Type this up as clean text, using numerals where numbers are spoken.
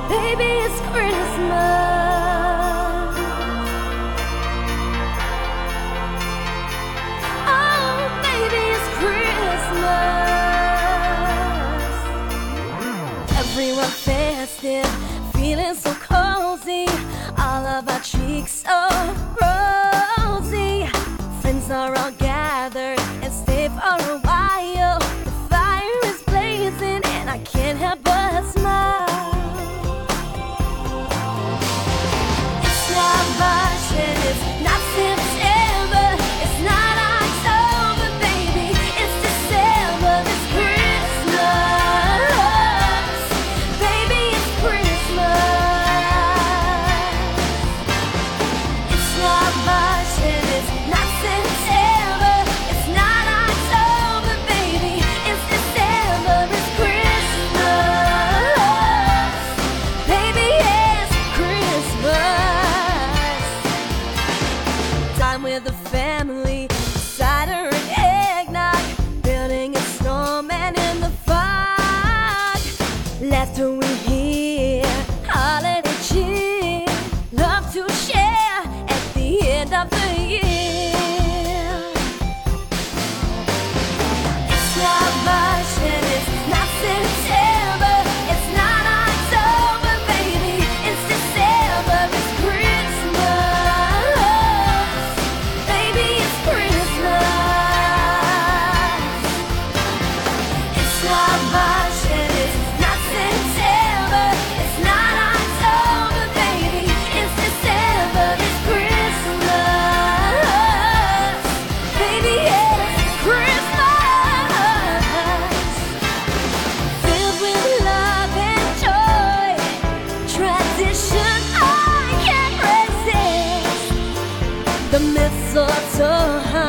Baby, it's Christmas. Oh, baby, it's Christmas. Everyone festive, feeling so cozy. All of our cheeks so rosy. Friends are all gathered and stay for a while. The fire is blazing and I can't help but smile. It's not March and it's not September. It's not October, baby. It's December. It's Christmas. Baby, it's Christmas. It's not March and it's not September. It's not October, baby. It's December. It's Christmas. Baby, it's Christmas. Time with the family, cider and eggnog, building a snowman in the fog. Laughter we hear, holiday cheer, love to share at the end of the year. It's not March and it's not September. It's not October, baby. It's December. It's Christmas. Baby, it's Christmas. It's not March and it's not September. It's not October, baby. It's December. It's Christmas. Baby, it's Christmas. Filled with love and joy, tradition I can't resist. The mistletoe